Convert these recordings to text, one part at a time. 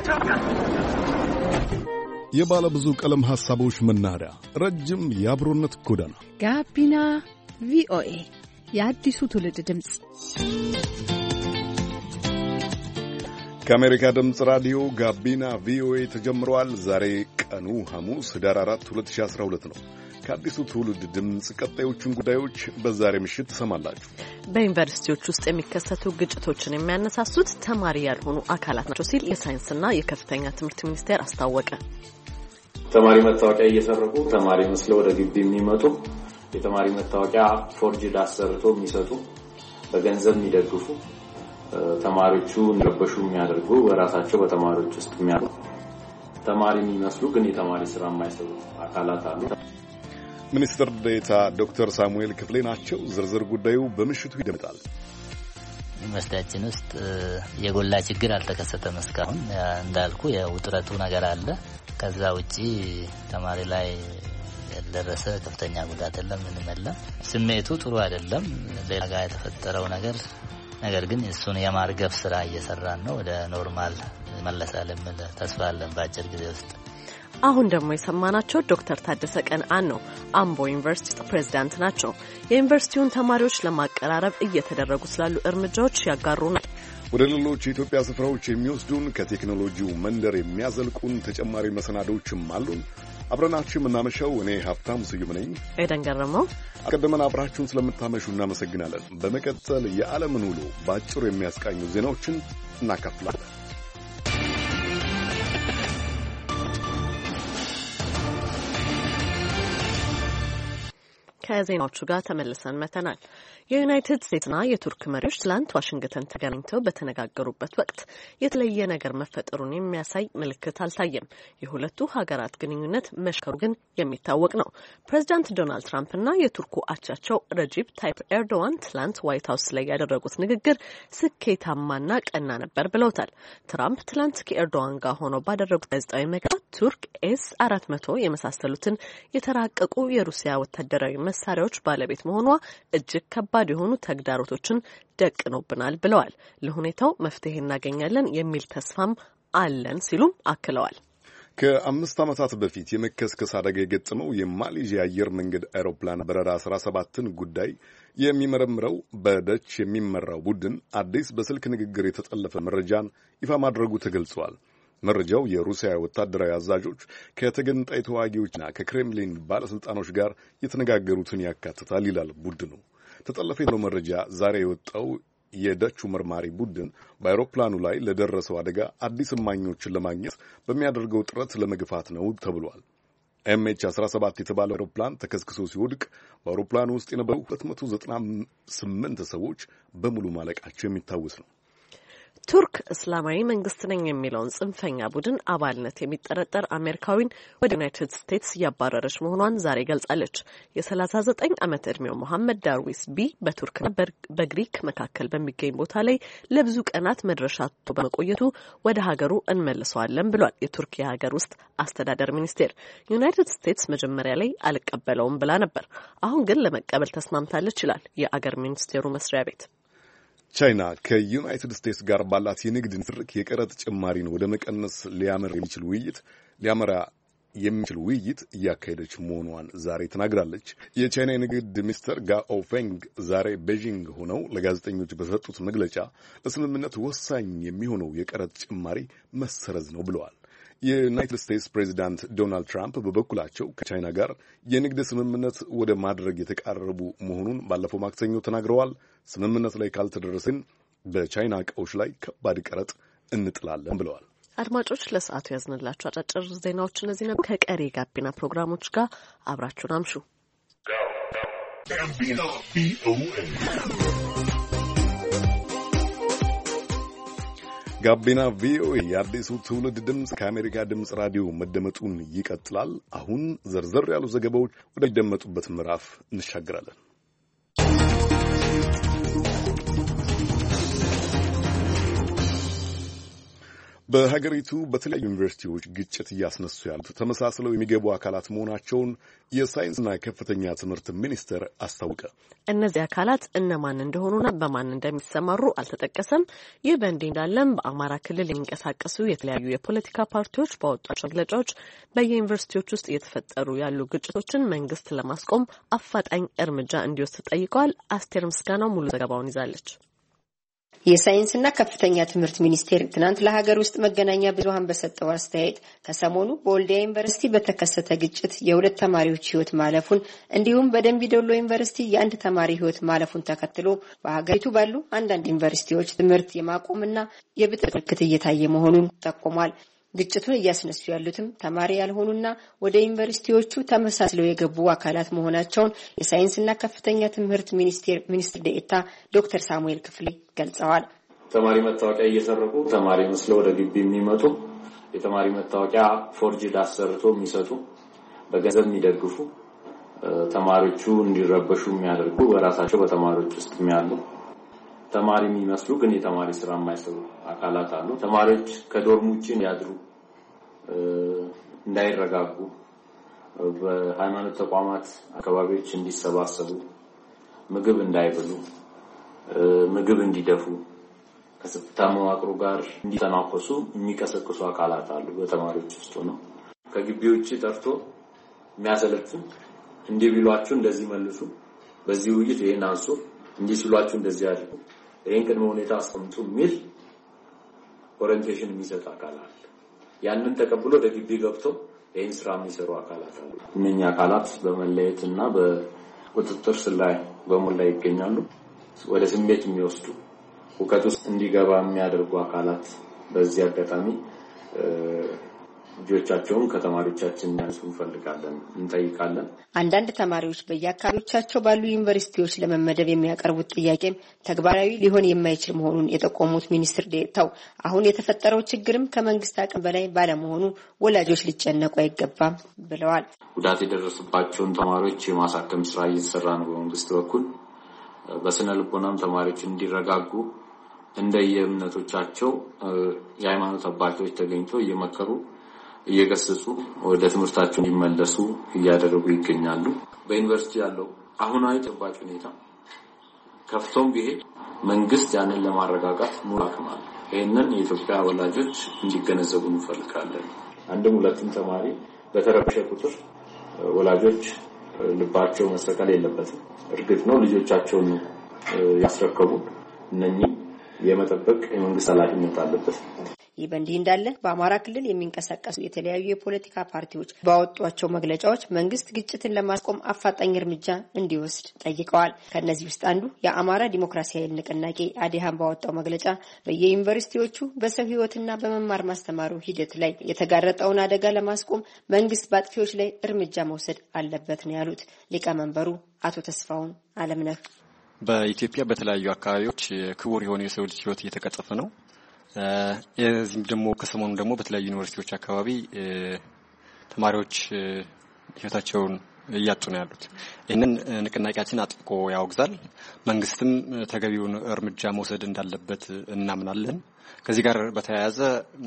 የባለ ብዙ ቀለም ሐሳቦች መናኸሪያ ረጅም የአብሮነት ጎዳና ጋቢና ቪኦኤ የአዲሱ ትውልድ ድምፅ ከአሜሪካ ድምፅ ራዲዮ ጋቢና ቪኦኤ ተጀምሯል። ዛሬ ቀኑ ሐሙስ ህዳር 4 2012 ነው። ከአዲሱ ትውልድ ድምፅ ቀጣዮቹን ጉዳዮች በዛሬ ምሽት ትሰማላችሁ። በዩኒቨርሲቲዎች ውስጥ የሚከሰቱ ግጭቶችን የሚያነሳሱት ተማሪ ያልሆኑ አካላት ናቸው ሲል የሳይንስና የከፍተኛ ትምህርት ሚኒስቴር አስታወቀ። ተማሪ መታወቂያ እየሰረቁ ተማሪ መስለው ወደ ግቢ የሚመጡ የተማሪ መታወቂያ ፎርጅድ አሰርቶ የሚሰጡ በገንዘብ የሚደግፉ ተማሪዎቹ እንዲረበሹ የሚያደርጉ በራሳቸው በተማሪዎች ውስጥ የሚያደርጉ ተማሪ የሚመስሉ ግን የተማሪ ስራ የማይሰሩ አካላት አሉ። ሚኒስትር ዴኤታ ዶክተር ሳሙኤል ክፍሌ ናቸው። ዝርዝር ጉዳዩ በምሽቱ ይደመጣል። ዩኒቨርሲቲያችን ውስጥ የጎላ ችግር አልተከሰተም እስካሁን። እንዳልኩ የውጥረቱ ነገር አለ። ከዛ ውጪ ተማሪ ላይ ያልደረሰ ከፍተኛ ጉዳት የለም። ምንም የለም። ስሜቱ ጥሩ አይደለም። ሌላ ጋር የተፈጠረው ነገር ግን እሱን የማርገፍ ስራ እየሰራን ነው። ወደ ኖርማል መለሳል የሚል ተስፋ አለን በአጭር ጊዜ ውስጥ። አሁን ደግሞ የሰማናቸው ዶክተር ታደሰ ቀንአን ነው። አምቦ ዩኒቨርሲቲ ፕሬዝዳንት ናቸው። የዩኒቨርሲቲውን ተማሪዎች ለማቀራረብ እየተደረጉ ስላሉ እርምጃዎች ያጋሩናል። ወደ ሌሎች የኢትዮጵያ ስፍራዎች የሚወስዱን ከቴክኖሎጂው መንደር የሚያዘልቁን ተጨማሪ መሰናዶችም አሉን። አብረናችሁ የምናመሸው እኔ ሀብታሙ ስዩም ነኝ። ኤደን ገረመው። አስቀድመን አብራችሁን ስለምታመሹ እናመሰግናለን። በመቀጠል የዓለምን ውሎ በአጭሩ የሚያስቃኙ ዜናዎችን እናካፍላለን። ከዜናዎቹ ጋር ተመልሰን መተናል። የዩናይትድ ስቴትስና የቱርክ መሪዎች ትላንት ዋሽንግተን ተገናኝተው በተነጋገሩበት ወቅት የተለየ ነገር መፈጠሩን የሚያሳይ ምልክት አልታየም። የሁለቱ ሀገራት ግንኙነት መሽከሩ ግን የሚታወቅ ነው። ፕሬዚዳንት ዶናልድ ትራምፕና የቱርኩ አቻቸው ረጂብ ታይፕ ኤርዶዋን ትላንት ዋይት ሀውስ ላይ ያደረጉት ንግግር ስኬታማና ቀና ነበር ብለውታል። ትራምፕ ትላንት ከኤርዶዋን ጋር ሆነው ባደረጉት ጋዜጣዊ መግለጫ ቱርክ ኤስ-400 የመሳሰሉትን የተራቀቁ የሩሲያ ወታደራዊ መሳሪያዎች ባለቤት መሆኗ እጅግ ከባድ የሆኑ ተግዳሮቶችን ደቅኖብናል ብለዋል። ለሁኔታው መፍትሄ እናገኛለን የሚል ተስፋም አለን ሲሉም አክለዋል። ከ5 ዓመታት በፊት የመከስከስ አደጋ የገጠመው የማሌዥያ አየር መንገድ አውሮፕላን በረራ 17ን ጉዳይ የሚመረምረው በደች የሚመራው ቡድን አዲስ በስልክ ንግግር የተጠለፈ መረጃን ይፋ ማድረጉ ተገልጿል። መረጃው የሩሲያ ወታደራዊ አዛዦች ከተገንጣይ ተዋጊዎችና ከክሬምሊን ባለስልጣኖች ጋር የተነጋገሩትን ያካትታል ይላል ቡድኑ። ተጠለፈ የተባለው መረጃ ዛሬ የወጣው የደቹ መርማሪ ቡድን በአውሮፕላኑ ላይ ለደረሰው አደጋ አዲስ እማኞችን ለማግኘት በሚያደርገው ጥረት ለመግፋት ነው ተብሏል። MH17 የተባለው አውሮፕላን ተከስክሶ ሲወድቅ በአውሮፕላኑ ውስጥ የነበሩ 298 ሰዎች በሙሉ ማለቃቸው የሚታወስ ነው። ቱርክ እስላማዊ መንግስት ነኝ የሚለውን ጽንፈኛ ቡድን አባልነት የሚጠረጠር አሜሪካዊን ወደ ዩናይትድ ስቴትስ እያባረረች መሆኗን ዛሬ ገልጻለች። የ39 ዓመት ዕድሜው መሐመድ ዳርዊስ ቢ በቱርክና በግሪክ መካከል በሚገኝ ቦታ ላይ ለብዙ ቀናት መድረሻ አጥቶ በመቆየቱ ወደ ሀገሩ እንመልሰዋለን ብሏል የቱርክ የሀገር ውስጥ አስተዳደር ሚኒስቴር። ዩናይትድ ስቴትስ መጀመሪያ ላይ አልቀበለውም ብላ ነበር። አሁን ግን ለመቀበል ተስማምታለች ይላል የአገር ሚኒስቴሩ መስሪያ ቤት። ቻይና ከዩናይትድ ስቴትስ ጋር ባላት የንግድ ንትርክ የቀረጥ ጭማሪን ወደ መቀነስ ሊያመራ የሚችል ውይይት እያካሄደች መሆኗን ዛሬ ተናግራለች። የቻይና የንግድ ሚኒስትር ጋኦ ፌንግ ዛሬ ቤጂንግ ሆነው ለጋዜጠኞች በሰጡት መግለጫ ለስምምነት ወሳኝ የሚሆነው የቀረጥ ጭማሪ መሰረዝ ነው ብለዋል። የዩናይትድ ስቴትስ ፕሬዚዳንት ዶናልድ ትራምፕ በበኩላቸው ከቻይና ጋር የንግድ ስምምነት ወደ ማድረግ የተቃረቡ መሆኑን ባለፈው ማክሰኞ ተናግረዋል። ስምምነት ላይ ካልተደረሰን በቻይና ዕቃዎች ላይ ከባድ ቀረጥ እንጥላለን ብለዋል። አድማጮች፣ ለሰዓቱ ያዝንላችሁ አጫጭር ዜናዎች እነዚህ ነበር። ከቀሪ ጋቢና ፕሮግራሞች ጋር አብራችሁን አምሹ። ጋቢና ቪኦኤ የአዲሱ ትውልድ ድምፅ ከአሜሪካ ድምፅ ራዲዮ መደመጡን ይቀጥላል። አሁን ዘርዘር ያሉ ዘገባዎች ወደሚደመጡበት ምዕራፍ እንሻገራለን። በሀገሪቱ በተለያዩ ዩኒቨርሲቲዎች ግጭት እያስነሱ ያሉት ተመሳስለው የሚገቡ አካላት መሆናቸውን የሳይንስና ከፍተኛ ትምህርት ሚኒስቴር አስታወቀ። እነዚህ አካላት እነማን እንደሆኑና በማን እንደሚሰማሩ አልተጠቀሰም። ይህ በእንዲህ እንዳለም በአማራ ክልል የሚንቀሳቀሱ የተለያዩ የፖለቲካ ፓርቲዎች ባወጧቸው መግለጫዎች በየዩኒቨርሲቲዎች ውስጥ እየተፈጠሩ ያሉ ግጭቶችን መንግስት ለማስቆም አፋጣኝ እርምጃ እንዲወስድ ጠይቀዋል። አስቴር ምስጋናው ሙሉ ዘገባውን ይዛለች። የሳይንስና ከፍተኛ ትምህርት ሚኒስቴር ትናንት ለሀገር ውስጥ መገናኛ ብዙሃን በሰጠው አስተያየት ከሰሞኑ በወልዲያ ዩኒቨርሲቲ በተከሰተ ግጭት የሁለት ተማሪዎች ሕይወት ማለፉን እንዲሁም በደንቢ ዶሎ ዩኒቨርሲቲ የአንድ ተማሪ ሕይወት ማለፉን ተከትሎ በሀገሪቱ ባሉ አንዳንድ ዩኒቨርሲቲዎች ትምህርት የማቆምና የብጥብጥ ምልክት እየታየ መሆኑን ጠቁሟል። ግጭቱን እያስነሱ ያሉትም ተማሪ ያልሆኑና ወደ ዩኒቨርሲቲዎቹ ተመሳስለው የገቡ አካላት መሆናቸውን የሳይንስና ከፍተኛ ትምህርት ሚኒስትር ዴኤታ ዶክተር ሳሙኤል ክፍሌ ገልጸዋል። ተማሪ መታወቂያ እየሰረቁ ተማሪ መስለው ወደ ግቢ የሚመጡ፣ የተማሪ መታወቂያ ፎርጅድ አሰርቶ የሚሰጡ፣ በገንዘብ የሚደግፉ፣ ተማሪዎቹ እንዲረበሹ የሚያደርጉ በራሳቸው በተማሪዎች ውስጥ የሚያሉ ተማሪ የሚመስሉ ግን የተማሪ ስራ የማይሰሩ አካላት አሉ። ተማሪዎች ከዶርም ውጪ ያድሩ፣ እንዳይረጋጉ፣ በሃይማኖት ተቋማት አካባቢዎች እንዲሰባሰቡ፣ ምግብ እንዳይበሉ፣ ምግብ እንዲደፉ፣ ከጸጥታ መዋቅሩ ጋር እንዲተናኮሱ የሚቀሰቅሱ አካላት አሉ። በተማሪዎች ውስጥ ነው ከግቢ ውጪ ጠርቶ የሚያሰለጥን እንዲህ ቢሏችሁ እንደዚህ መልሱ፣ በዚህ ውይይት ይሄን አንሱ፣ እንዲህ ሲሏችሁ እንደዚህ አድርጉ፣ ይሄን ቅድመ ሁኔታ አስቀምጡ የሚል ኦሪንቴሽን የሚሰጥ አካል አለ። ያንን ተቀብሎ ወደ ግቢ ገብቶ ይሄን ስራ የሚሰሩ አካላት አሉ። እነኛ አካላት በመለየትና በቁጥጥር ስር ላይ በሙላ ይገኛሉ። ወደ ስሜት የሚወስዱ ሁከት ውስጥ እንዲገባ የሚያደርጉ አካላት በዚህ አጋጣሚ ልጆቻቸውን ከተማሪዎቻችን ያንሱ እንፈልጋለን፣ እንጠይቃለን። አንዳንድ ተማሪዎች በየአካባቢዎቻቸው ባሉ ዩኒቨርሲቲዎች ለመመደብ የሚያቀርቡት ጥያቄም ተግባራዊ ሊሆን የማይችል መሆኑን የጠቆሙት ሚኒስትር ዴኤታው አሁን የተፈጠረው ችግርም ከመንግስት አቅም በላይ ባለመሆኑ ወላጆች ሊጨነቁ አይገባም ብለዋል። ጉዳት የደረሰባቸውን ተማሪዎች የማሳከም ስራ እየተሰራ ነው በመንግስት በኩል። በስነ ልቦናም ተማሪዎች እንዲረጋጉ እንደየእምነቶቻቸው የሃይማኖት አባቶች ተገኝተው እየመከሩ እየገሰጹ ወደ ትምህርታቸው እንዲመለሱ እያደረጉ ይገኛሉ። በዩኒቨርሲቲ ያለው አሁናዊ ተጨባጭ ሁኔታ ከፍቶም ቢሄድ መንግስት ያንን ለማረጋጋት ሙሉ አቅም አለው። ይሄንን የኢትዮጵያ ወላጆች እንዲገነዘቡ እንፈልጋለን። አንድም ሁለትም ተማሪ በተረበሸ ቁጥር ወላጆች ልባቸው መሰቀል የለበትም። እርግጥ ነው ልጆቻቸውን ያስረከቡ እነኚህ የመጠበቅ የመንግስት ኃላፊነት አለበት። ይህ በእንዲህ እንዳለ በአማራ ክልል የሚንቀሳቀሱ የተለያዩ የፖለቲካ ፓርቲዎች ባወጧቸው መግለጫዎች መንግስት ግጭትን ለማስቆም አፋጣኝ እርምጃ እንዲወስድ ጠይቀዋል። ከነዚህ ውስጥ አንዱ የአማራ ዲሞክራሲያዊ ንቅናቄ አዲሃም ባወጣው መግለጫ በየዩኒቨርሲቲዎቹ በሰው ሕይወትና በመማር ማስተማሩ ሂደት ላይ የተጋረጠውን አደጋ ለማስቆም መንግስት በአጥፊዎች ላይ እርምጃ መውሰድ አለበት ነው ያሉት ሊቀመንበሩ አቶ ተስፋውን አለምነህ። በኢትዮጵያ በተለያዩ አካባቢዎች ክቡር የሆነ የሰው ልጅ ሕይወት እየተቀጠፈ ነው። የዚህም ደግሞ ከሰሞኑ ደግሞ በተለያዩ ዩኒቨርሲቲዎች አካባቢ ተማሪዎች ሕይወታቸውን እያጡ ነው ያሉት። ይህንን ንቅናቄያችን አጥብቆ ያወግዛል። መንግስትም ተገቢውን እርምጃ መውሰድ እንዳለበት እናምናለን። ከዚህ ጋር በተያያዘ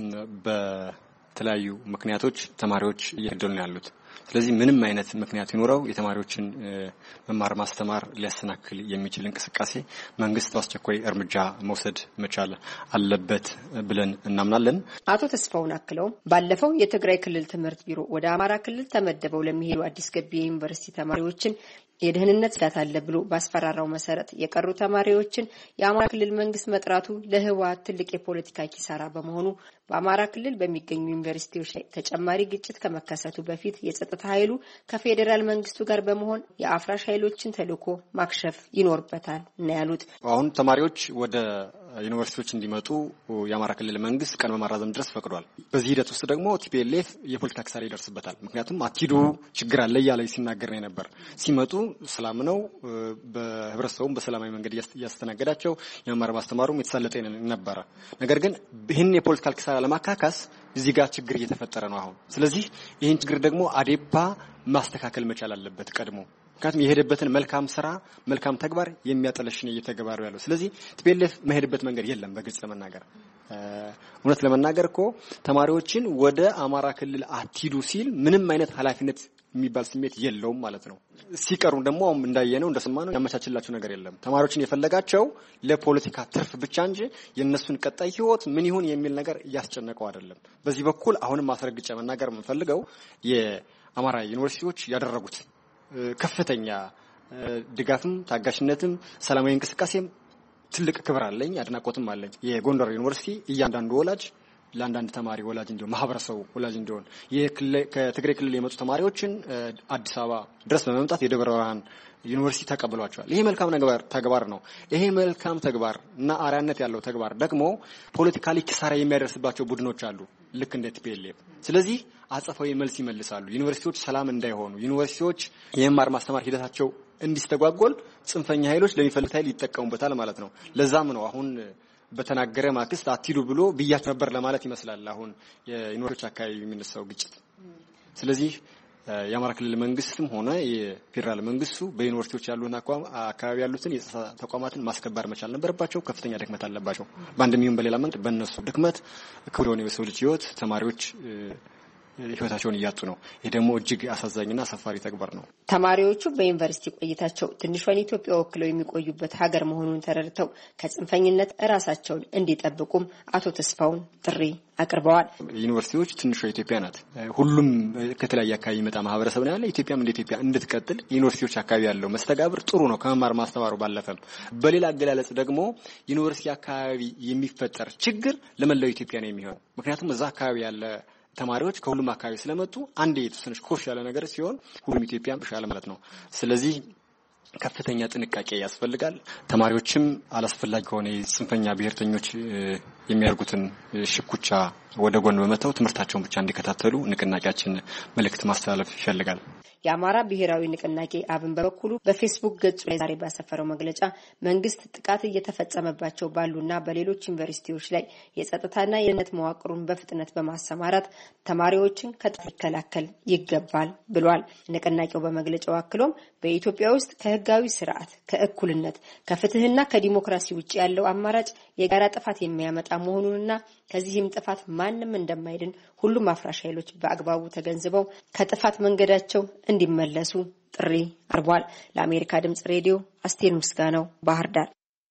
በተለያዩ ምክንያቶች ተማሪዎች እየተገደሉ ነው ያሉት። ስለዚህ ምንም አይነት ምክንያት ይኖረው የተማሪዎችን መማር ማስተማር ሊያሰናክል የሚችል እንቅስቃሴ መንግስት በአስቸኳይ እርምጃ መውሰድ መቻል አለበት ብለን እናምናለን። አቶ ተስፋውን አክለው ባለፈው የትግራይ ክልል ትምህርት ቢሮ ወደ አማራ ክልል ተመደበው ለሚሄዱ አዲስ ገቢ ዩኒቨርሲቲ ተማሪዎችን የደህንነት ስጋት አለ ብሎ ባስፈራራው መሰረት የቀሩ ተማሪዎችን የአማራ ክልል መንግስት መጥራቱ ለህወሓት ትልቅ የፖለቲካ ኪሳራ በመሆኑ በአማራ ክልል በሚገኙ ዩኒቨርሲቲዎች ላይ ተጨማሪ ግጭት ከመከሰቱ በፊት የጸጥታ ኃይሉ ከፌዴራል መንግስቱ ጋር በመሆን የአፍራሽ ኃይሎችን ተልዕኮ ማክሸፍ ይኖርበታል ነው ያሉት። አሁን ተማሪዎች ወደ ዩኒቨርሲቲዎች እንዲመጡ የአማራ ክልል መንግስት ቀን በማራዘም ድረስ ፈቅዷል። በዚህ ሂደት ውስጥ ደግሞ ቲፒኤልኤፍ የፖለቲካ ኪሳራ ይደርስበታል። ምክንያቱም አትሂዱ ችግር አለ እያለ ሲናገር ነው ነበር። ሲመጡ ሰላም ነው፣ በህብረተሰቡም በሰላማዊ መንገድ እያስተናገዳቸው የመማር ማስተማሩም የተሳለጠ ነበረ። ነገር ግን ይህን የፖለቲካል ኪሳራ ለማካካስ እዚህ ጋር ችግር እየተፈጠረ ነው አሁን። ስለዚህ ይህን ችግር ደግሞ አዴፓ ማስተካከል መቻል አለበት። ቀድሞ ምክንያቱም የሄደበትን መልካም ስራ መልካም ተግባር የሚያጠለሽ ነው እየተገባረው ያለው። ስለዚህ ቲፒኤልኤፍ መሄድበት መንገድ የለም። በግልጽ ለመናገር እውነት ለመናገር እኮ ተማሪዎችን ወደ አማራ ክልል አትሂዱ ሲል ምንም አይነት ኃላፊነት የሚባል ስሜት የለውም ማለት ነው። ሲቀሩ ደግሞ እንዳየነው እንደሰማነው ያመቻችላቸው ነገር የለም። ተማሪዎችን የፈለጋቸው ለፖለቲካ ትርፍ ብቻ እንጂ የነሱን ቀጣይ ህይወት ምን ይሁን የሚል ነገር እያስጨነቀው አይደለም። በዚህ በኩል አሁንም ማስረግጬ መናገር የምንፈልገው የአማራ ዩኒቨርሲቲዎች ያደረጉት ከፍተኛ ድጋፍም ታጋሽነትም ሰላማዊ እንቅስቃሴም ትልቅ ክብር አለኝ፣ አድናቆትም አለኝ። የጎንደር ዩኒቨርሲቲ እያንዳንዱ ወላጅ ለአንዳንድ ተማሪ ወላጅ እንዲሆን ማህበረሰቡ ወላጅ እንዲሆን ከትግራይ ክልል የመጡ ተማሪዎችን አዲስ አበባ ድረስ በመምጣት የደብረ ብርሃን ዩኒቨርሲቲ ተቀብሏቸዋል። ይሄ መልካም ተግባር ነው። ይሄ መልካም ተግባር እና አርአያነት ያለው ተግባር ደግሞ ፖለቲካሊ ኪሳራ የሚያደርስባቸው ቡድኖች አሉ ልክ እንደ ቲፒኤልኤፍ። ስለዚህ አጸፋዊ መልስ ይመልሳሉ። ዩኒቨርሲቲዎች ሰላም እንዳይሆኑ፣ ዩኒቨርሲቲዎች የመማር ማስተማር ሂደታቸው እንዲስተጓጎል ጽንፈኛ ኃይሎች ለሚፈልጉት ኃይል ይጠቀሙበታል ማለት ነው። ለዛም ነው አሁን በተናገረ ማክስት አትሂዱ ብሎ ብያቸው ነበር ለማለት ይመስላል አሁን የዩኒቨርሲቲዎች አካባቢ የሚነሳው ግጭት። ስለዚህ የአማራ ክልል መንግስትም ሆነ የፌደራል መንግስቱ በዩኒቨርሲቲዎች ያሉና አካባቢ ያሉትን የጸጥታ ተቋማትን ማስከበር መቻል ነበረባቸው። ከፍተኛ ድክመት አለባቸው። በአንድም ይሁን በሌላ መንገድ በእነሱ ድክመት ክቡር የሰው ልጅ ህይወት ተማሪዎች ህይወታቸውን እያጡ ነው። ይሄ ደግሞ እጅግ አሳዛኝና አሳፋሪ ተግባር ነው። ተማሪዎቹ በዩኒቨርሲቲ ቆይታቸው ትንሿን ኢትዮጵያ ወክለው የሚቆዩበት ሀገር መሆኑን ተረድተው ከጽንፈኝነት ራሳቸውን እንዲጠብቁም አቶ ተስፋውን ጥሪ አቅርበዋል። ዩኒቨርሲቲዎች ትንሿ ኢትዮጵያ ናት። ሁሉም ከተለያየ አካባቢ የሚመጣ ማህበረሰብ ነው ያለ። ኢትዮጵያም እንደ ኢትዮጵያ እንድትቀጥል ዩኒቨርሲቲዎች አካባቢ ያለው መስተጋብር ጥሩ ነው ከመማር ማስተማሩ ባለፈም። በሌላ አገላለጽ ደግሞ ዩኒቨርሲቲ አካባቢ የሚፈጠር ችግር ለመላው ኢትዮጵያ ነው የሚሆነው። ምክንያቱም እዛ አካባቢ ያለ ተማሪዎች ከሁሉም አካባቢ ስለመጡ አንድ የተወሰነች ኮሽ ያለ ነገር ሲሆን ሁሉም ኢትዮጵያም ይሻላል ማለት ነው። ስለዚህ ከፍተኛ ጥንቃቄ ያስፈልጋል። ተማሪዎችም አላስፈላጊ ከሆነ ጽንፈኛ ብሔርተኞች የሚያደርጉትን ሽኩቻ ወደ ጎን በመተው ትምህርታቸውን ብቻ እንዲከታተሉ ንቅናቄያችን መልእክት ማስተላለፍ ይፈልጋል። የአማራ ብሔራዊ ንቅናቄ አብን በበኩሉ በፌስቡክ ገጹ ላይ ዛሬ ባሰፈረው መግለጫ መንግስት ጥቃት እየተፈጸመባቸው ባሉና በሌሎች ዩኒቨርሲቲዎች ላይ የጸጥታና የደህንነት መዋቅሩን በፍጥነት በማሰማራት ተማሪዎችን ከጥቃት ሊከላከል ይገባል ብሏል። ንቅናቄው በመግለጫው አክሎም በኢትዮጵያ ውስጥ ከህጋዊ ስርዓት፣ ከእኩልነት፣ ከፍትህና ከዲሞክራሲ ውጭ ያለው አማራጭ የጋራ ጥፋት የሚያመጣ መሆኑንና ከዚህም ጥፋት ማንም እንደማይድን ሁሉም አፍራሽ ኃይሎች በአግባቡ ተገንዝበው ከጥፋት መንገዳቸው እንዲመለሱ ጥሪ አቅርቧል። ለአሜሪካ ድምጽ ሬዲዮ አስቴር ምስጋናው ባህር ዳር።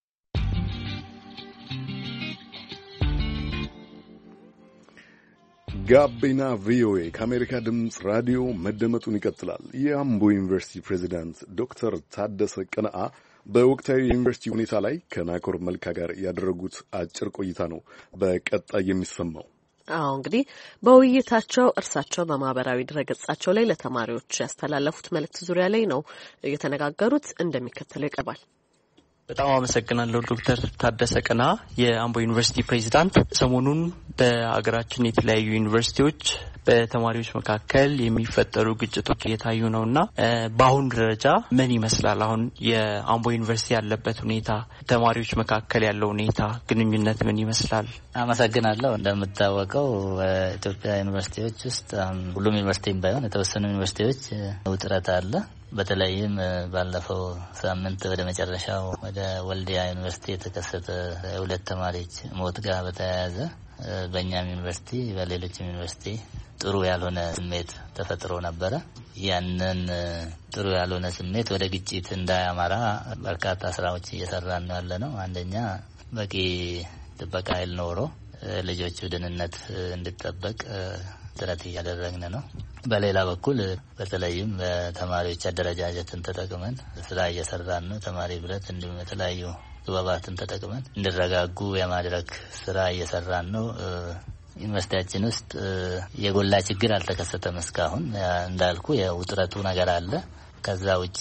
ጋቢና ቪኦኤ ከአሜሪካ ድምጽ ራዲዮ መደመጡን ይቀጥላል። የአምቦ ዩኒቨርሲቲ ፕሬዚዳንት ዶክተር ታደሰ ቀነአ በወቅታዊ የዩኒቨርሲቲ ሁኔታ ላይ ከናኮር መልካ ጋር ያደረጉት አጭር ቆይታ ነው በቀጣይ የሚሰማው። እንግዲህ በውይይታቸው እርሳቸው በማህበራዊ ድረገጻቸው ላይ ለተማሪዎች ያስተላለፉት መልእክት ዙሪያ ላይ ነው የተነጋገሩት። እንደሚከተለው ይቀርባል። በጣም አመሰግናለሁ ዶክተር ታደሰ ቀነአ የአምቦ ዩኒቨርሲቲ ፕሬዚዳንት። ሰሞኑን በአገራችን የተለያዩ ዩኒቨርሲቲዎች በተማሪዎች መካከል የሚፈጠሩ ግጭቶች እየታዩ ነውና በአሁን ደረጃ ምን ይመስላል? አሁን የአምቦ ዩኒቨርሲቲ ያለበት ሁኔታ፣ ተማሪዎች መካከል ያለው ሁኔታ፣ ግንኙነት ምን ይመስላል? አመሰግናለሁ። እንደምታወቀው በኢትዮጵያ ዩኒቨርሲቲዎች ውስጥ ሁሉም ዩኒቨርሲቲም ባይሆን የተወሰኑ ዩኒቨርሲቲዎች ውጥረት አለ። በተለይም ባለፈው ሳምንት ወደ መጨረሻው ወደ ወልዲያ ዩኒቨርሲቲ የተከሰተ ሁለት ተማሪዎች ሞት ጋር በተያያዘ በእኛም ዩኒቨርሲቲ በሌሎችም ዩኒቨርሲቲ ጥሩ ያልሆነ ስሜት ተፈጥሮ ነበረ። ያንን ጥሩ ያልሆነ ስሜት ወደ ግጭት እንዳያመራ በርካታ ስራዎች እየሰራን ነው ያለ ነው። አንደኛ በቂ ጥበቃ ኃይል ኖሮ ልጆቹ ደህንነት እንዲጠበቅ ጥረት እያደረግን ነው። በሌላ በኩል በተለይም በተማሪዎች አደረጃጀትን ተጠቅመን ስራ እየሰራን ነው። ተማሪ ብረት እንዲሁም የተለያዩ ግባባትን ተጠቅመን እንዲረጋጉ የማድረግ ስራ እየሰራን ነው። ዩኒቨርሲቲያችን ውስጥ የጎላ ችግር አልተከሰተም እስካሁን። እንዳልኩ የውጥረቱ ነገር አለ። ከዛ ውጪ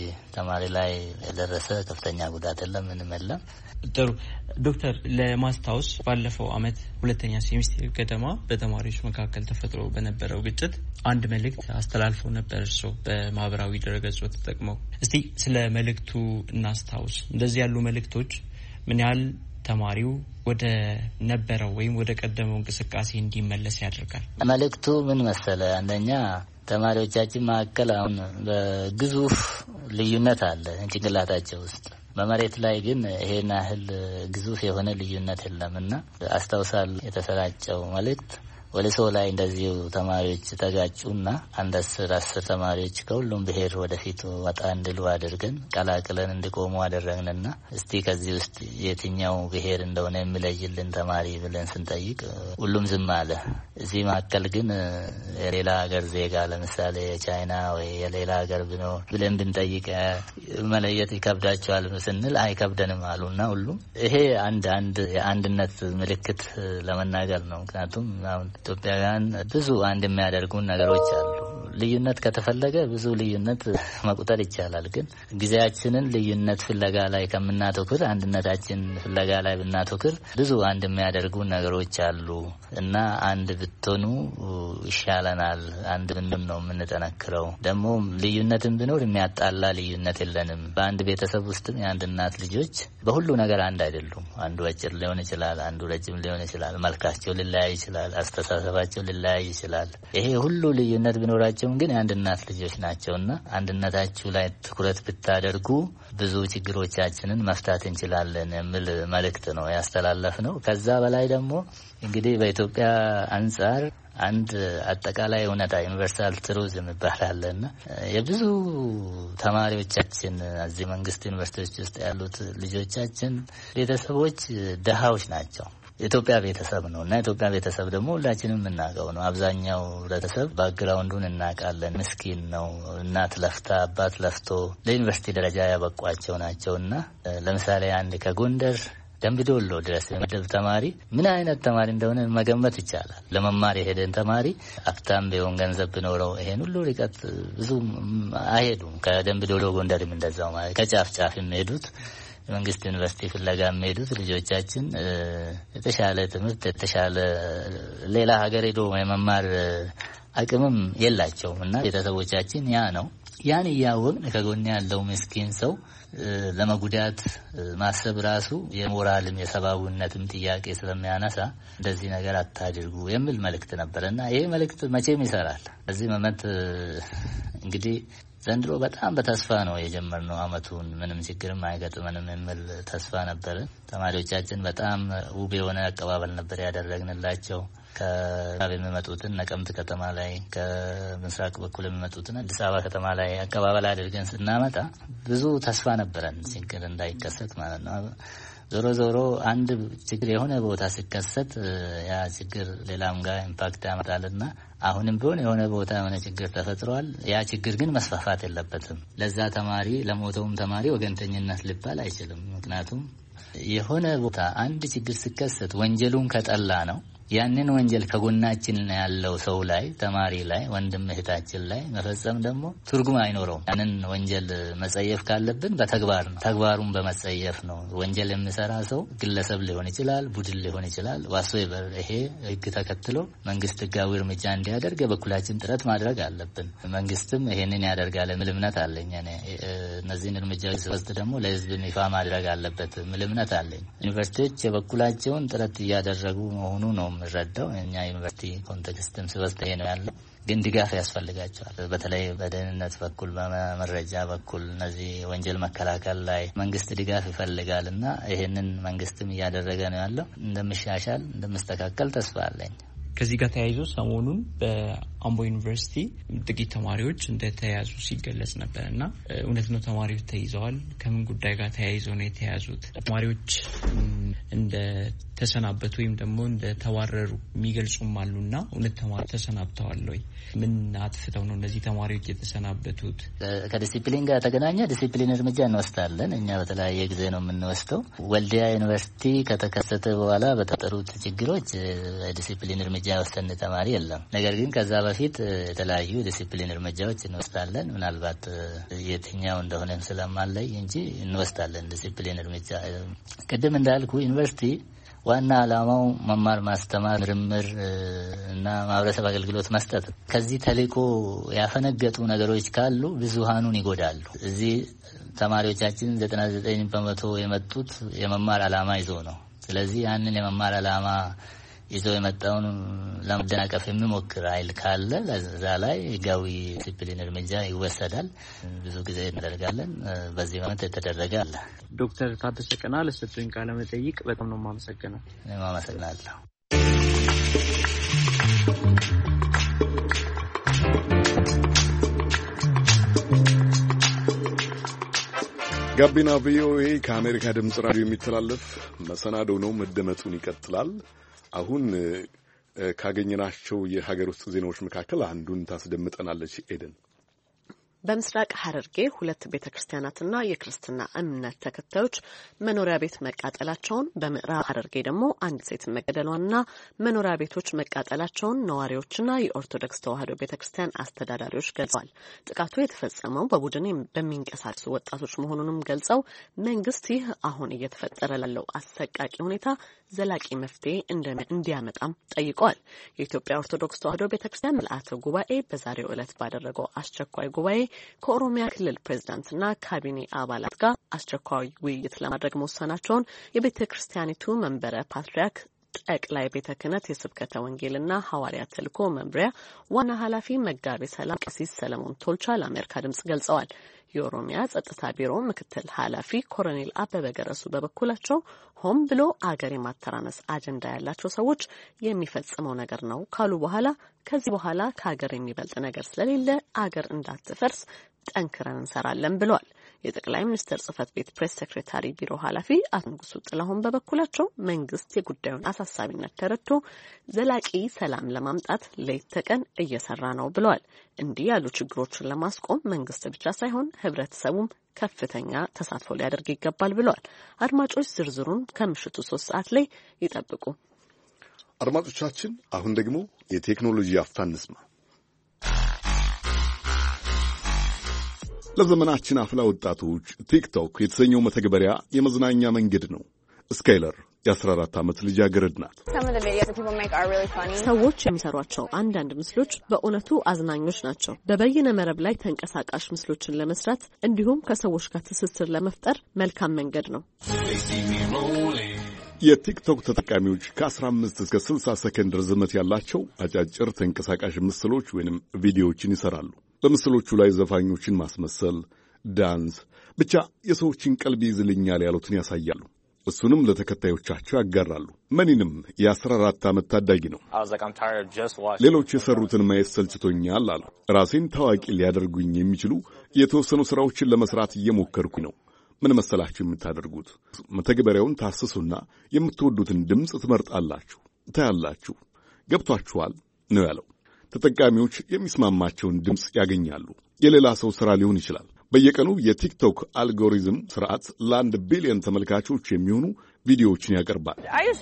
ተማሪ ላይ የደረሰ ከፍተኛ ጉዳት የለም፣ ምንም የለም። ጥሩ ዶክተር፣ ለማስታወስ ባለፈው አመት ሁለተኛ ሴሚስተር ገደማ በተማሪዎች መካከል ተፈጥሮ በነበረው ግጭት አንድ መልእክት አስተላልፈው ነበር እርስዎ በማህበራዊ ድረገጽ ተጠቅመው። እስቲ ስለ መልእክቱ እናስታውስ። እንደዚህ ያሉ መልእክቶች ምን ያህል ተማሪው ወደ ነበረው ወይም ወደ ቀደመው እንቅስቃሴ እንዲመለስ ያደርጋል? መልእክቱ ምን መሰለ? አንደኛ ተማሪዎቻችን መካከል አሁን በግዙፍ ልዩነት አለ ጭንቅላታቸው ውስጥ። በመሬት ላይ ግን ይሄን ያህል ግዙፍ የሆነ ልዩነት የለምና አስታውሳለሁ የተሰራጨው መልእክት ወለሶ ላይ እንደዚሁ ተማሪዎች ተጋጩና አንድ 10 ተማሪዎች ከሁሉም ብሔር ወደፊት ወጣ እንድሉ አድርገን ቀላቅለን እንዲቆሙ አደረግንና እስቲ ከዚህ ውስጥ የትኛው ብሔር እንደሆነ የሚለይልን ተማሪ ብለን ስንጠይቅ ሁሉም ዝም አለ። እዚህ መካከል ግን የሌላ ሀገር ዜጋ ለምሳሌ የቻይና ወይ የሌላ ሀገር ቢኖር ብለን ብንጠይቅ መለየት ይከብዳቸዋል ስንል አይከብደንም አሉና ሁሉም ይሄ አንድ የአንድነት ምልክት ለመናገር ነው። ምክንያቱም አሁን ኢትዮጵያውያን ብዙ አንድ የሚያደርጉን ነገሮች አሉ። ልዩነት ከተፈለገ ብዙ ልዩነት መቁጠር ይቻላል። ግን ጊዜያችንን ልዩነት ፍለጋ ላይ ከምናተኩር አንድነታችን ፍለጋ ላይ ብናተኩር ብዙ አንድ የሚያደርጉን ነገሮች አሉ እና አንድ ብትሆኑ ይሻለናል። አንድ ብንሆን ነው የምንጠነክረው። ደግሞ ልዩነትን ቢኖር የሚያጣላ ልዩነት የለንም። በአንድ ቤተሰብ ውስጥም የአንድ እናት ልጆች በሁሉ ነገር አንድ አይደሉም። አንዱ አጭር ሊሆን ይችላል፣ አንዱ ረጅም ሊሆን ይችላል፣ መልካቸው ሊለያይ ይችላል፣ አስተሳሰባቸው ሊለያይ ይችላል። ይሄ ሁሉ ልዩነት ቢኖራቸው ግን የአንድ እናት ልጆች ናቸውና አንድነታችሁ ላይ ትኩረት ብታደርጉ ብዙ ችግሮቻችንን መፍታት እንችላለን የሚል መልእክት ነው ያስተላለፍነው። ከዛ በላይ ደግሞ እንግዲህ በኢትዮጵያ አንጻር አንድ አጠቃላይ እውነታ ዩኒቨርሳል ትሩዝ የሚባላለና የብዙ ተማሪዎቻችን እዚህ መንግስት ዩኒቨርሲቲዎች ውስጥ ያሉት ልጆቻችን ቤተሰቦች ደሃዎች ናቸው። ኢትዮጵያ ቤተሰብ ነው እና ኢትዮጵያ ቤተሰብ ደግሞ ሁላችንም የምናውቀው ነው። አብዛኛው ቤተሰብ ባክግራውንዱን እናውቃለን። ምስኪን ነው። እናት ለፍታ አባት ለፍቶ ለዩኒቨርሲቲ ደረጃ ያበቋቸው ናቸውና ለምሳሌ አንድ ከጎንደር ደምቢዶሎ ድረስ የመደብ ተማሪ ምን አይነት ተማሪ እንደሆነ መገመት ይቻላል። ለመማር የሄደን ተማሪ ሀብታም ቢሆን ገንዘብ ቢኖረው ይሄን ሁሉ ርቀት ብዙ አይሄዱም። ከደምቢዶሎ ጎንደርም እንደዛው ማለት ከጫፍ ጫፍ የሚሄዱት መንግስት ዩኒቨርሲቲ ፍለጋ የሚሄዱት ልጆቻችን የተሻለ ትምህርት የተሻለ ሌላ ሀገር ሄዶ የመማር አቅምም የላቸውም እና ቤተሰቦቻችን ያ ነው። ያን እያወቅን ከጎን ያለው ምስኪን ሰው ለመጉዳት ማሰብ ራሱ የሞራልም የሰብአዊነትም ጥያቄ ስለሚያነሳ እንደዚህ ነገር አታድርጉ የሚል መልእክት ነበርና ይሄ መልእክት መቼም ይሰራል። በዚህ መመት እንግዲህ ዘንድሮ በጣም በተስፋ ነው የጀመርነው አመቱን። ምንም ችግርም አይገጥመንም የሚል ተስፋ ነበር። ተማሪዎቻችን በጣም ውብ የሆነ አቀባበል ነበር ያደረግንላቸው። ከአካባቢ የሚመጡትን ነቀምት ከተማ ላይ፣ ከምስራቅ በኩል የሚመጡትን አዲስ አበባ ከተማ ላይ አቀባበል አድርገን ስናመጣ ብዙ ተስፋ ነበረን ችግር እንዳይከሰት ማለት ነው። ዞሮ ዞሮ አንድ ችግር የሆነ ቦታ ሲከሰት ያ ችግር ሌላም ጋር ኢምፓክት ያመጣልና አሁንም ቢሆን የሆነ ቦታ የሆነ ችግር ተፈጥሯል። ያ ችግር ግን መስፋፋት የለበትም። ለዛ ተማሪ ለሞተውም ተማሪ ወገንተኝነት ሊባል አይችልም። ምክንያቱም የሆነ ቦታ አንድ ችግር ሲከሰት ወንጀሉን ከጠላ ነው ያንን ወንጀል ከጎናችን ያለው ሰው ላይ ተማሪ ላይ ወንድም እህታችን ላይ መፈጸም ደግሞ ትርጉም አይኖረውም። ያንን ወንጀል መጸየፍ ካለብን በተግባር ነው። ተግባሩን በመጸየፍ ነው። ወንጀል የሚሰራ ሰው ግለሰብ ሊሆን ይችላል፣ ቡድን ሊሆን ይችላል። ዋትሶኤቨር ይሄ ህግ ተከትሎ መንግስት ህጋዊ እርምጃ እንዲያደርግ የበኩላችን ጥረት ማድረግ አለብን። መንግስትም ይሄንን ያደርጋል የሚል እምነት አለኝ። እነዚህን እርምጃዎች ሲወስድ ደግሞ ለህዝብ ይፋ ማድረግ አለበት የሚል እምነት አለኝ። ዩኒቨርሲቲዎች የበኩላቸውን ጥረት እያደረጉ መሆኑ ነው ረዳው። እኛ ዩኒቨርሲቲ ኮንቴክስትም ሲወስድ ይሄ ነው ያለው። ግን ድጋፍ ያስፈልጋቸዋል። በተለይ በደህንነት በኩል በመረጃ በኩል እነዚህ ወንጀል መከላከል ላይ መንግስት ድጋፍ ይፈልጋልና ይሄንን መንግስትም እያደረገ ነው ያለው። እንደምሻሻል እንደምስተካከል ተስፋ አለኝ። ከዚህ ጋር ተያይዞ ሰሞኑን በአምቦ ዩኒቨርሲቲ ጥቂት ተማሪዎች እንደተያዙ ሲገለጽ ነበር እና እውነት ነው ተማሪዎች ተይዘዋል? ከምን ጉዳይ ጋር ተያይዘው ነው የተያዙት? ተማሪዎች እንደ ተሰናበቱ ወይም ደግሞ እንደ ተዋረሩ የሚገልጹም አሉና እውነት ተማሪ ተሰናብተዋል ወይ? ምን አጥፍተው ነው እነዚህ ተማሪዎች የተሰናበቱት? ከዲሲፕሊን ጋር ተገናኘ ዲሲፕሊን እርምጃ እንወስዳለን። እኛ በተለያየ ጊዜ ነው የምንወስደው። ወልዲያ ዩኒቨርሲቲ ከተከሰተ በኋላ በተጠሩት ችግሮች ዲሲፕሊን እርምጃ የወሰን ተማሪ የለም። ነገር ግን ከዛ በፊት የተለያዩ ዲሲፕሊን እርምጃዎች እንወስዳለን። ምናልባት የትኛው እንደሆነም ስለማለይ እንጂ እንወስዳለን ዲሲፕሊን እርምጃ። ቅድም እንዳልኩ ዩኒቨርሲቲ ዋና ዓላማው መማር ማስተማር፣ ምርምር እና ማህበረሰብ አገልግሎት መስጠት። ከዚህ ተልዕኮ ያፈነገጡ ነገሮች ካሉ ብዙሃኑን ይጎዳሉ። እዚህ ተማሪዎቻችን 99% የመጡት የመማር ዓላማ ይዞ ነው። ስለዚህ ያንን የመማር ዓላማ ይዞ የመጣውን ለማደናቀፍ የሚሞክር ኃይል ካለ ለዛ ላይ ህጋዊ ዲሲፕሊን እርምጃ ይወሰዳል። ብዙ ጊዜ እናደርጋለን። በዚህ ማለት የተደረገ አለ። ዶክተር ታደሰ ቀና ለሰጡኝ ቃለ መጠይቅ በጣም ነው የማመሰግነው። አመሰግናለሁ። ጋቢና ቪኦኤ ከአሜሪካ ድምጽ ራዲዮ የሚተላለፍ መሰናዶ ነው። መደመጡን ይቀጥላል። አሁን ካገኘናቸው የሀገር ውስጥ ዜናዎች መካከል አንዱን ታስደምጠናለች ኤደን። በምስራቅ ሐረርጌ 2 ቤተክርስቲያናትና የክርስትና እምነት ተከታዮች መኖሪያ ቤት መቃጠላቸውን፣ በምዕራብ ሐረርጌ ደግሞ አንድ ሴት መገደሏንና መኖሪያ ቤቶች መቃጠላቸውን ነዋሪዎችና የኦርቶዶክስ ተዋሕዶ ቤተክርስቲያን አስተዳዳሪዎች ገልጸዋል። ጥቃቱ የተፈጸመው በቡድን በሚንቀሳቀሱ ወጣቶች መሆኑንም ገልጸው መንግስት ይህ አሁን እየተፈጠረ ላለው አሰቃቂ ሁኔታ ዘላቂ መፍትሄ እንዲያመጣም ጠይቀዋል። የኢትዮጵያ ኦርቶዶክስ ተዋሕዶ ቤተክርስቲያን ምልአተ ጉባኤ በዛሬው ዕለት ባደረገው አስቸኳይ ጉባኤ ከኦሮሚያ ክልል ፕሬዝዳንትና ካቢኔ አባላት ጋር አስቸኳይ ውይይት ለማድረግ መወሰናቸውን የቤተ ክርስቲያኒቱ መንበረ ፓትርያርክ ጠቅላይ ቤተ ክህነት የስብከተ ወንጌልና ሐዋርያ ተልእኮ መምሪያ ዋና ኃላፊ መጋቤ ሰላም ቀሲስ ሰለሞን ቶልቻ ለአሜሪካ ድምጽ ገልጸዋል። የኦሮሚያ ጸጥታ ቢሮ ምክትል ኃላፊ ኮሎኔል አበበ ገረሱ በበኩላቸው ሆም ብሎ አገር የማተራመስ አጀንዳ ያላቸው ሰዎች የሚፈጽመው ነገር ነው ካሉ በኋላ ከዚህ በኋላ ከሀገር የሚበልጥ ነገር ስለሌለ አገር እንዳትፈርስ ጠንክረን እንሰራለን ብለዋል። የጠቅላይ ሚኒስትር ጽህፈት ቤት ፕሬስ ሴክሬታሪ ቢሮ ኃላፊ አቶ ንጉሱ ጥላሁን በበኩላቸው መንግስት የጉዳዩን አሳሳቢነት ተረድቶ ዘላቂ ሰላም ለማምጣት ሌት ተቀን እየሰራ ነው ብለዋል። እንዲህ ያሉ ችግሮችን ለማስቆም መንግስት ብቻ ሳይሆን ህብረተሰቡም ከፍተኛ ተሳትፎ ሊያደርግ ይገባል ብለዋል። አድማጮች ዝርዝሩን ከምሽቱ 3 ሰዓት ላይ ይጠብቁ። አድማጮቻችን አሁን ደግሞ የቴክኖሎጂ አፍታ እንስማ። ለዘመናችን አፍላ ወጣቶች ቲክቶክ የተሰኘው መተግበሪያ የመዝናኛ መንገድ ነው። ስካይለር የ14 ዓመት ልጃገረድ ናት። ሰዎች የሚሰሯቸው አንዳንድ ምስሎች በእውነቱ አዝናኞች ናቸው። በበይነ መረብ ላይ ተንቀሳቃሽ ምስሎችን ለመስራት እንዲሁም ከሰዎች ጋር ትስስር ለመፍጠር መልካም መንገድ ነው። የቲክቶክ ተጠቃሚዎች ከ15 እስከ 60 ሰከንድ ርዝመት ያላቸው አጫጭር ተንቀሳቃሽ ምስሎች ወይንም ቪዲዮዎችን ይሰራሉ። በምስሎቹ ላይ ዘፋኞችን ማስመሰል፣ ዳንስ፣ ብቻ የሰዎችን ቀልብ ይዝልኛል ያሉትን ያሳያሉ። እሱንም ለተከታዮቻቸው ያጋራሉ። መኒንም የ14 ዓመት ታዳጊ ነው። ሌሎች የሰሩትን ማየት ሰልችቶኛል አሉ። ራሴን ታዋቂ ሊያደርጉኝ የሚችሉ የተወሰኑ ሥራዎችን ለመስራት እየሞከርኩኝ ነው። ምን መሰላችሁ የምታደርጉት? መተግበሪያውን ታስሱና የምትወዱትን ድምፅ ትመርጣላችሁ፣ ታያላችሁ። ገብቷችኋል ነው ያለው። ተጠቃሚዎች የሚስማማቸውን ድምፅ ያገኛሉ። የሌላ ሰው ሥራ ሊሆን ይችላል። በየቀኑ የቲክቶክ አልጎሪዝም ስርዓት ለ1 ቢሊዮን ተመልካቾች የሚሆኑ ቪዲዮዎችን ያቀርባል።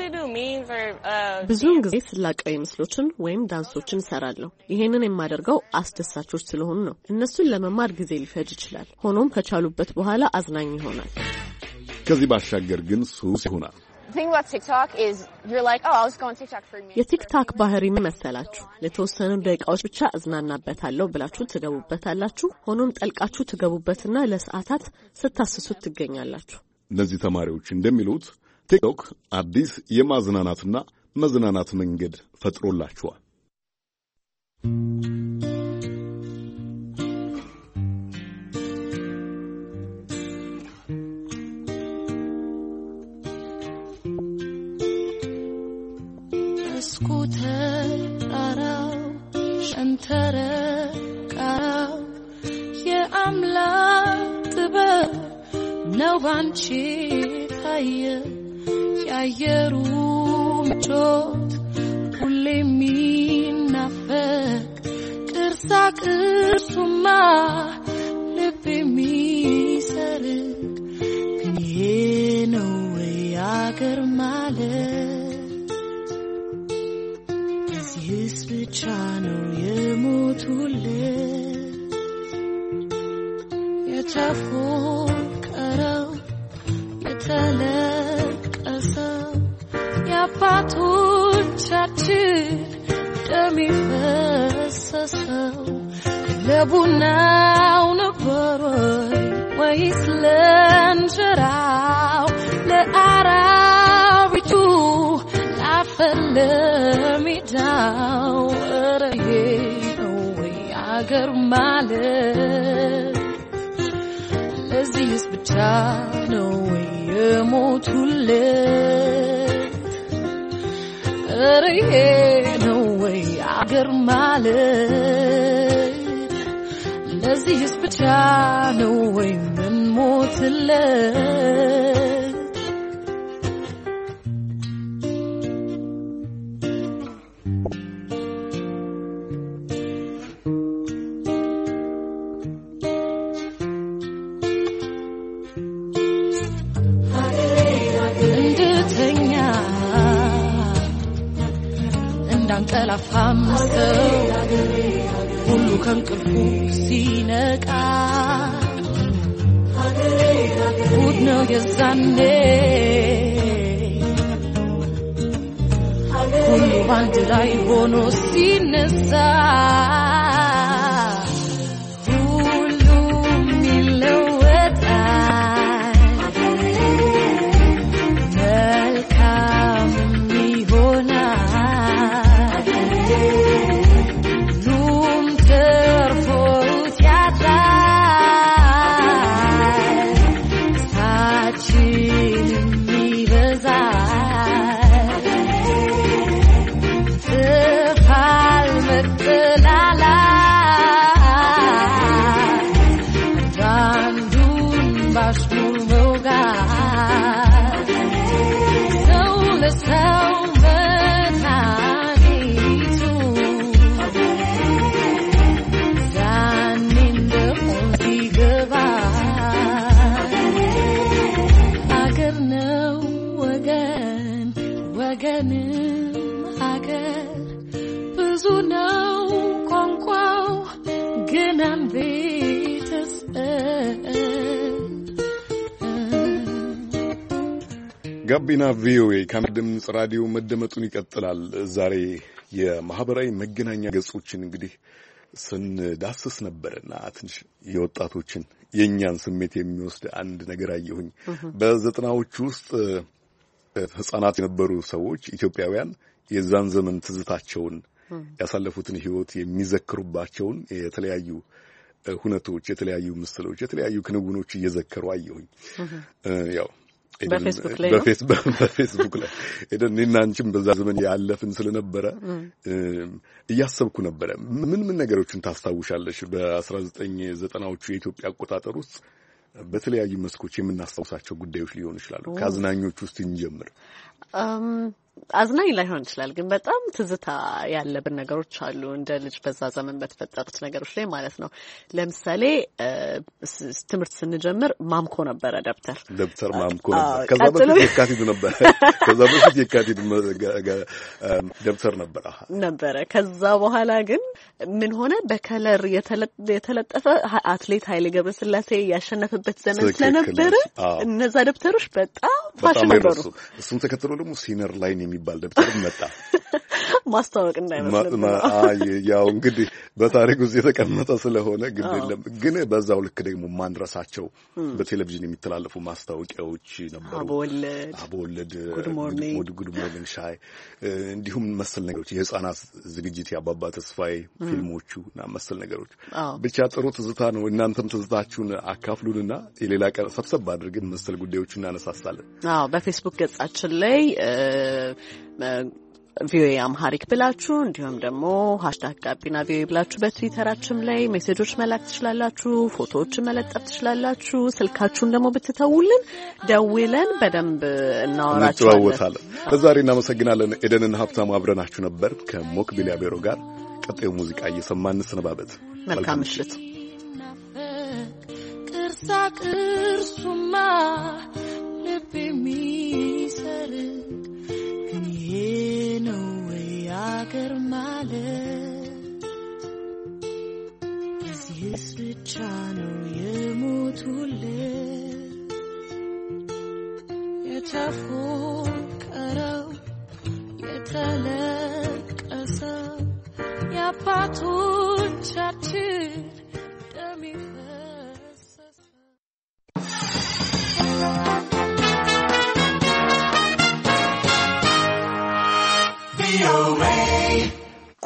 ብዙውን ጊዜ ስላቃዊ ምስሎችን ወይም ዳንሶችን እሰራለሁ። ይሄንን የማደርገው አስደሳቾች ስለሆኑ ነው። እነሱን ለመማር ጊዜ ሊፈጅ ይችላል። ሆኖም ከቻሉበት በኋላ አዝናኝ ይሆናል። ከዚህ ባሻገር ግን ሱስ ይሆናል። የቲክታክ ባህሪ ምን መሰላችሁ? ለተወሰኑ ደቂቃዎች ብቻ እዝናናበታለሁ ብላችሁ ትገቡበታላችሁ። ሆኖም ጠልቃችሁ ትገቡበትና ለሰዓታት ስታስሱት ትገኛላችሁ። እነዚህ ተማሪዎች እንደሚሉት ቲክቶክ አዲስ የማዝናናትና መዝናናት መንገድ ፈጥሮላችኋል። ስኩተራው ሸንተረ ቃራው የአምላክ ጥበብ ነው ባንቺ ታየ ያየሩ ምቾት ሁሌ የሚናፈቅ ቅርሳ ቅርሱማ ልብ የሚሰርቅ ግን ይሄ ነው የአገር ማለት ብቻ ነው የሞቱለት የተፎቀረው የተለቀሰው የአባቶቻችን ደም የፈሰሰው ለቡናው ነበር ወይስ ለእንጀራው ለአራዊቱ let me down. Away, I got my love. Let's see this bitch no way more to live. No way, I got my love. Let's see this bitch no way more to live. ሁሉ ከንቅልፉ ሲነቃ ጉድ ነው የዛኔ ሁሉ ባንድ ላይ ሆኖ ሲነሳ ሁሉም ይለወጣል መልካም ይሆናል ጋቢና ቪኦኤ ከድምጽ ራዲዮ መደመጡን ይቀጥላል። ዛሬ የማህበራዊ መገናኛ ገጾችን እንግዲህ ስንዳስስ ነበርና ትንሽ የወጣቶችን የኛን ስሜት የሚወስድ አንድ ነገር አየሁኝ። በዘጠናዎቹ ውስጥ ህፃናት የነበሩ ሰዎች ኢትዮጵያውያን የዛን ዘመን ትዝታቸውን ያሳለፉትን ህይወት የሚዘክሩባቸውን የተለያዩ ሁነቶች፣ የተለያዩ ምስሎች፣ የተለያዩ ክንውኖች እየዘከሩ አየሁኝ። ያው በፌስቡክ ላይ እኔና አንቺም በዛ ዘመን ያለፍን ስለነበረ እያሰብኩ ነበረ። ምን ነገሮችን ታስታውሻለሽ? በ1990ዎቹ የኢትዮጵያ አቆጣጠር ውስጥ በተለያዩ መስኮች የምናስታውሳቸው ጉዳዮች ሊሆኑ ይችላሉ። ከአዝናኞች ውስጥ እንጀምር። አዝናኝ ላይሆን ይችላል፣ ግን በጣም ትዝታ ያለብን ነገሮች አሉ እንደ ልጅ በዛ ዘመን በተፈጠሩት ነገሮች ላይ ማለት ነው። ለምሳሌ ትምህርት ስንጀምር ማምኮ ነበረ፣ ደብተር ማምኮ ነበር። ከዛ በፊት የካቲት ነበር። ደብተር ነበረ። ከዛ በኋላ ግን ምን ሆነ? በከለር የተለጠፈ አትሌት ኃይሌ ገብረስላሴ ያሸነፈበት ዘመን ስለነበረ እነዛ ደብተሮች በጣም ፋሽን ነበሩ። እሱን ተከትሎ ደግሞ ሲነር ላይን የሚባል ደብተር መጣ። ማስተዋወቅ እንዳይመስልም ያው እንግዲህ በታሪክ ውስጥ የተቀመጠ ስለሆነ ግን በዛው ልክ ደግሞ ማንረሳቸው በቴሌቪዥን የሚተላለፉ ማስታወቂያዎች ነበሩ። አቦወለድ፣ ጉድ ሞርኒንግ ሻይ፣ እንዲሁም መሰል ነገሮች፣ የህፃናት ዝግጅት፣ የአባባ ተስፋዬ ፊልሞቹ እና መሰል ነገሮች። ብቻ ጥሩ ትዝታ ነው። እናንተም ትዝታችሁን አካፍሉንና የሌላ ቀን ሰብሰብ አድርገን መሰል ጉዳዮች እናነሳሳለን። በፌስቡክ ገጻችን ላይ ቪኦኤ አምሃሪክ ብላችሁ እንዲሁም ደግሞ #ጋቢና ቪኦኤ ብላችሁ በትዊተራችን ላይ ሜሴጆች መላክ ትችላላችሁ፣ ፎቶዎችን መለጠፍ ትችላላችሁ። ስልካችሁን ደግሞ ብትተውልን ደውለን በደንብ እናወራችኋለን። ለዛሬ እናመሰግናለን። ኤደንና ሀብታሙ አብረናችሁ ነበር ከሞክቢል ያቤሮ ጋር። ቀጣዩ ሙዚቃ እየሰማን እንሰነባበት። መልካም ምሽት። ቅርሳ ቅርሱማ ልብ የሚሰርቅ ይሄ ነው አገር ማለት እዚህስ ብቻ ነው የሞቱለት የተፎቀረው የተለቀሰው የአባቶቻችን ደም ይፈሰሰው።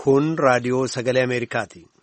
Kun raadiyoo sagalee Ameerikaati.